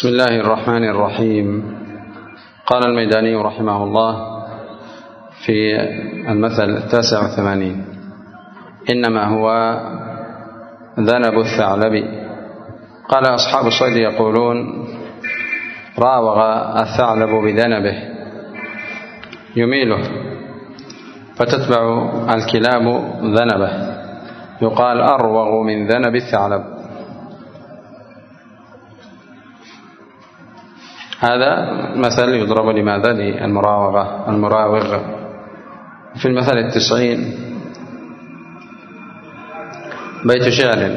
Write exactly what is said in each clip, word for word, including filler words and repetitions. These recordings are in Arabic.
بسم الله الرحمن الرحيم. قال الميداني رحمه الله في المثل التاسع والثمانين: إنما هو ذنب الثعلب. قال أصحاب الصيد يقولون: راوغ الثعلب بذنبه يميله فتتبع الكلاب ذنبه، يقال أروغ من ذنب الثعلب. هذا مثل يضرب لماذا؟ للمراوغة، المراوغ. في المثل التسعين بيت شعر: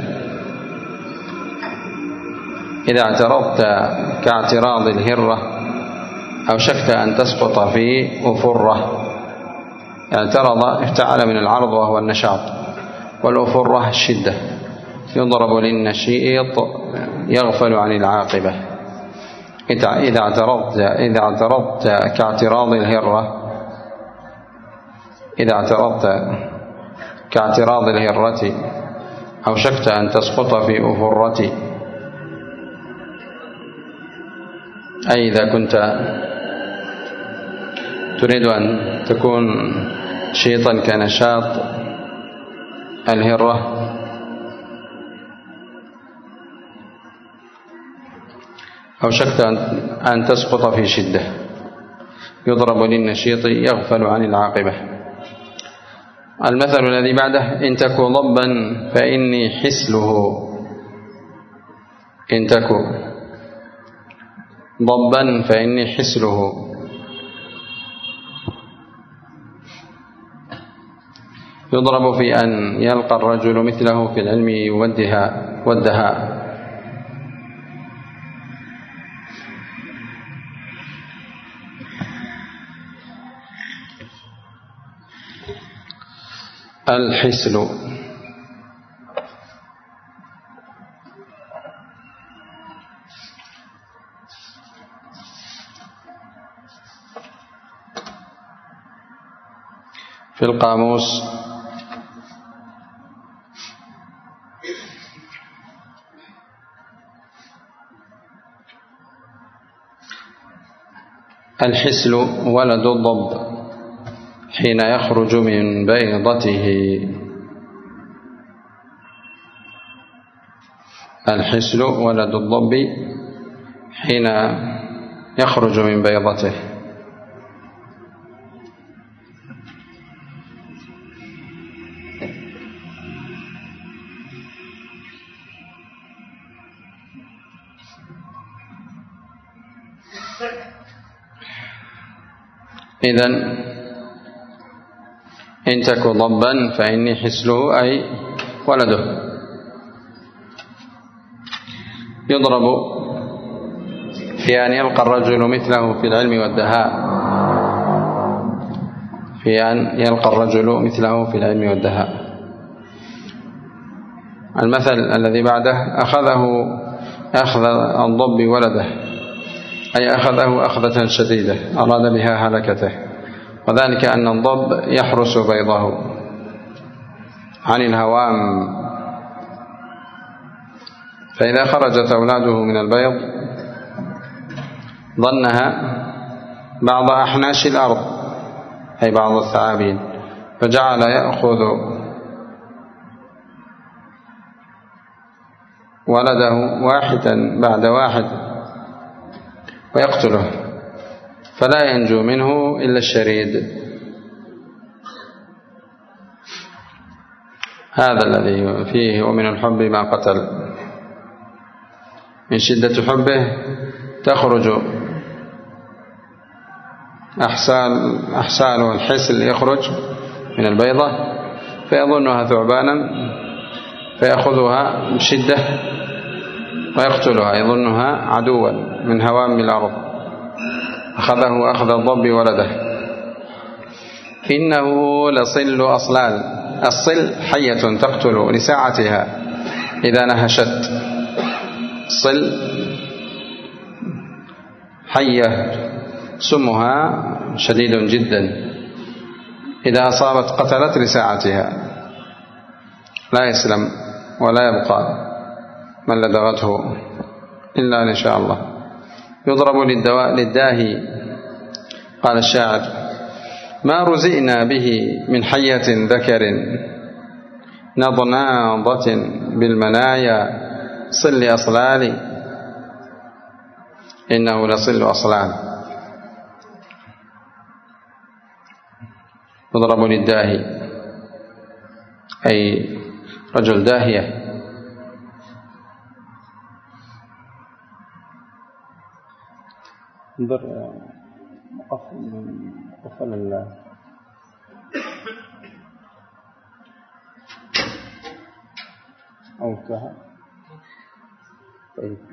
إذا اعترضت كاعتراض الهرة أوشكت أن تسقط في أفرة. اعترض افتعل من العرض وهو النشاط، والأفرة الشدة. يضرب للنشيط يغفل عن العاقبة. إذا اعترضت إذا اعترضت كاعتراض الهرة إذا اعترضت كاعتراض الهرة أوشكت أن تسقط في أفرة. أي إذا كنت تريد أن تكون نشيطا كنشاط الهرة أوشكت أن تسقط في شدة. يضرب للنشيط يغفل عن العاقبة. المثل الذي بعده: إن تك ضبا فإني حسله. إن تك ضبا فإني حسله. يضرب في أن يلقى الرجل مثله في العلم والدهاء. الحسل: في القاموس: الحسل ولد الضب حين يخرج من بيضته. الحسل ولد الضب حين يخرج من بيضته. إذن إن تك ضبا فإني حسله، أي ولده. يضرب في أن يلقى الرجل مثله في العلم والدهاء. في أن يلقى الرجل مثله في العلم والدهاء. المثل الذي بعده: أخذه أخذ الضب ولده، أي أخذه أخذة شديدة أراد بها هلكته، وذلك أن الضب يحرس بيضه عن الهوام، فإذا خرجت أولاده من البيض ظنها بعض أحناش الأرض، أي بعض الثعابين، فجعل يأخذ ولده واحدا بعد واحد ويقتله، فلا ينجو منه إلا الشريد. هذا الذي فيه ومن الحب ما قتل. من شدة حبه تخرج أحسال أحساله الحسل يخرج من البيضة فيظنها ثعبانا فيأخذها بشدة ويقتلها، يظنها عدوا من هوام الأرض. أخذه أخذ الضب ولده. إنه لصل أصلال. الصل حية تقتل لساعتها إذا نهشت. صل حية سمها شديد جدا، إذا أصابت قتلت لساعتها، لا يسلم ولا يبقى من لدغته إلا إن شاء الله. يضرب للداهي. قال الشاعر: ما رزئنا به من حية ذكر نضناضة بالمنايا صل أصلال إنه لصل أصلال. يضرب للداهي أي رجل داهية. انظر مقفل الله. أو انتهى. طيب.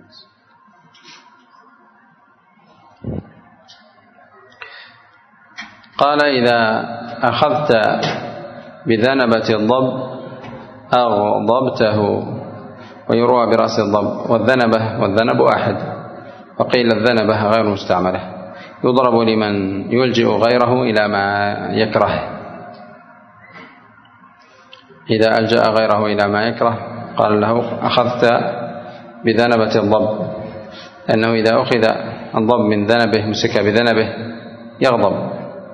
قال: إذا أخذت بذنبة الضب أغضبته، ويروى برأس الضب، والذنبة والذنب أحد، وقيل الذنبة غير مستعملة. يضرب لمن يلجئ غيره إلى ما يكره. إذا ألجأ غيره إلى ما يكره قال له: أخذت بذنبة الضب، لأنه إذا أخذ الضب من ذنبه، مسك بذنبه، يغضب.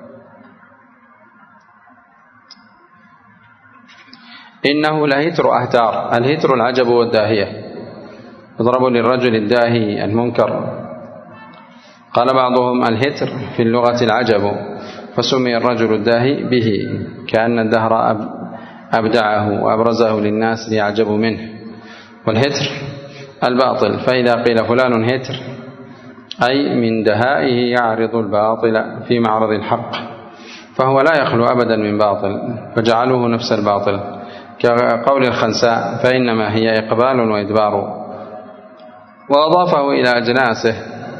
إنه لهتر أهتار. الهتر العجب والداهية. يضرب للرجل الداهي المنكر. قال بعضهم: الهتر في اللغة العجب، فسمي الرجل الداهي به، كأن الدهر أبدعه وأبرزه للناس ليعجبوا منه. والهتر الباطل، فإذا قيل فلان هتر أي من دهائه يعرض الباطل في معرض الحق، فهو لا يخلو أبدا من باطل، فجعلوه نفس الباطل، كقول الخنساء: فإنما هي إقبال وإدبار. وأضافه إلى أجناسه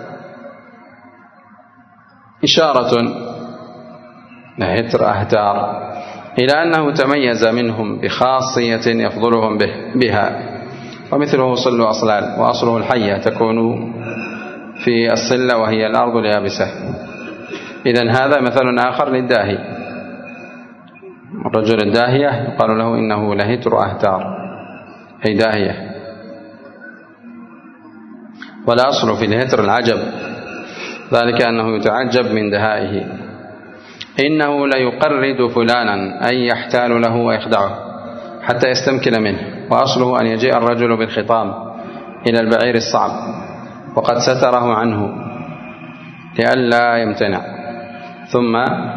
إشارة هتر أهتار إلى أنه تميز منهم بخاصية يفضلهم به بها، ومثله صل أصلال، وأصله الحية تكون في الصلة وهي الأرض اليابسة. إذن هذا مثل آخر للداهي. الرجل الداهية يقال له: إنه لهتر أهتار، أي داهية. ولا أصل في الهتر العجب، ذلك أنه يتعجب من دهائه. إنه ليقرد فلانا أي يحتال له ويخدعه حتى يستمكن منه. وأصله أن يجيء الرجل بالخطام إلى البعير الصعب وقد ستره عنه لئلا يمتنع، ثم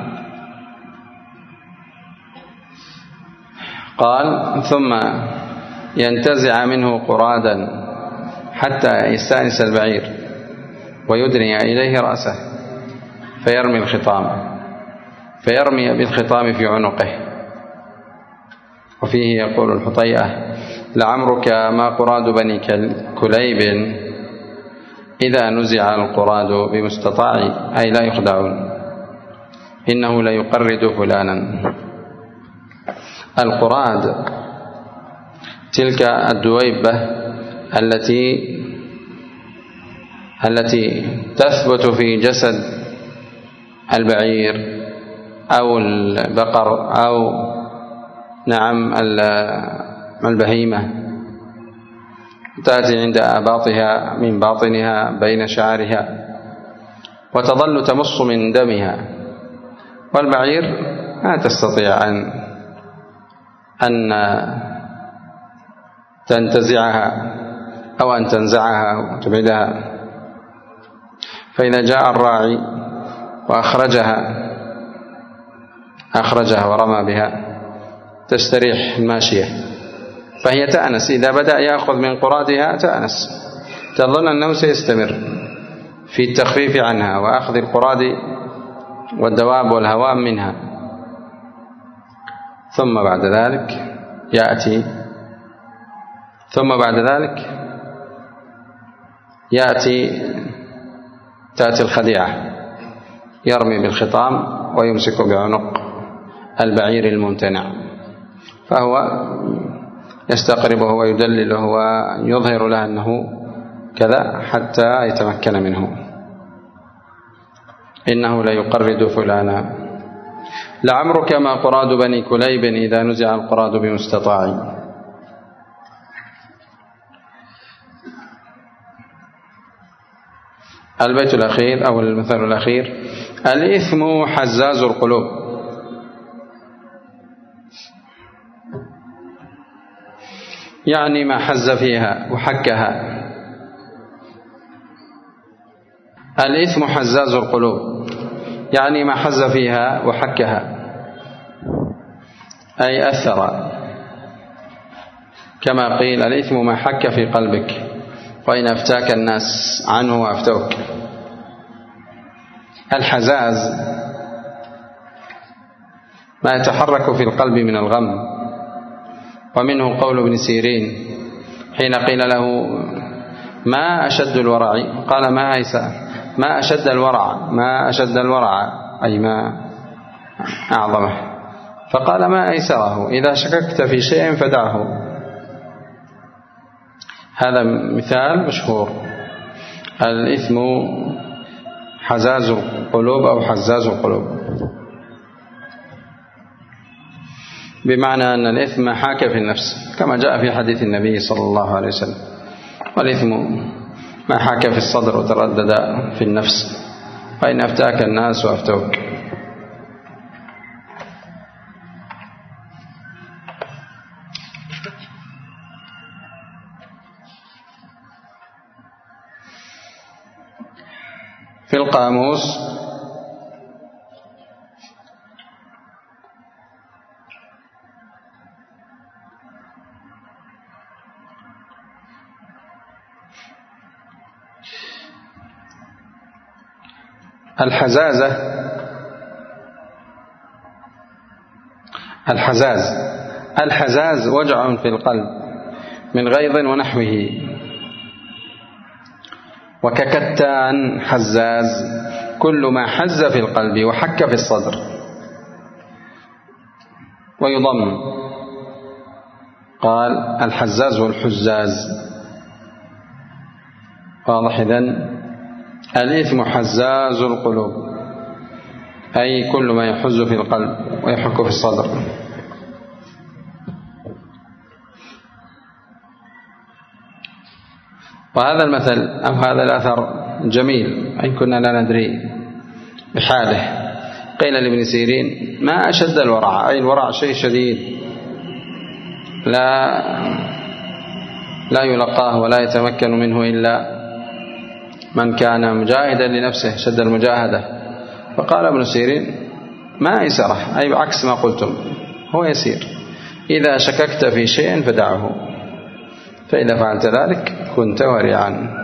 قال: ثم ينتزع منه قرادا حتى يستأنس البعير ويدني إليه رأسه فيرمي الخطام فيرمي بالخطام في عنقه. وفيه يقول الحطيئة: لعمرك ما قراد بني كليب إذا نزع القراد بمستطاع، أي لا يخدعون. إنه ليقرد فلانا. القراد تلك الدويبة التي التي تثبت في جسد البعير أو البقر أو نعم البهيمة، تأتي عند آباطها من باطنها بين شعرها وتظل تمص من دمها. والبعير ما تستطيع أن أن تنتزعها أو أن تنزعها وتبعدها. فإذا جاء الراعي وأخرجها أخرجها ورمى بها تستريح الماشية، فهي تأنس. إذا بدأ يأخذ من قرادها تأنس، تظن أنه سيستمر في التخفيف عنها وأخذ القراد والدواب والهوام منها. ثم بعد ذلك يأتي ثم بعد ذلك يأتي تأتي الخديعة، يرمي بالخطام ويمسك بعنق البعير الممتنع، فهو يستقربه ويدلله ويظهر له أنه كذا حتى يتمكن منه. إنه ليقرد فلانا. لعمرك ما قراد بني كليب إذا نزع القراد بمستطاع. البيت الأخير أو المثال الأخير: الإثم حزاز القلوب، يعني ما حز فيها وحكها. الإثم حزاز القلوب يعني ما حز فيها وحكها، أي أثر، كما قيل: الإثم ما حك في قلبك، وإن أفتاك الناس عنه وأفتوك. الحزاز ما يتحرك في القلب من الغم، ومنه قول ابن سيرين حين قيل له: ما أشد الورع؟ قال: ما ما أشد الورع، ما أشد الورع أي ما أعظمه. فقال: ما أيسره، إذا شككت في شيء فدعه. هذا مثال مشهور: الإثم حزاز القلوب أو حزاز القلوب، بمعنى أن الإثم حاك في النفس، كما جاء في حديث النبي صلى الله عليه وسلم: والإثم ما حاك في الصدر وتردد في النفس، فإن أفتاك الناس وأفتوك. في القاموس الحزازة الحزاز الحزاز وجع في القلب من غيظ ونحوه، وككتان حزاز كل ما حز في القلب وحك في الصدر، ويضم قال: الحزاز والحزاز. واضح؟ إذن الإثم حزاز القلوب، أي كل ما يحز في القلب ويحك في الصدر. وهذا المثل أو هذا الأثر جميل، أي كنا لا ندري بحاله. قيل لابن سيرين: ما أشد الورع، أي الورع شيء شديد لا لا يلقاه ولا يتمكن منه إلا من كان مجاهدا لنفسه شد المجاهدة. فقال ابن سيرين: ما أيسره، أي بعكس ما قلتم، هو يسير. إذا شككت في شيء فدعه، فإذا فعلت ذلك كنت ورعا.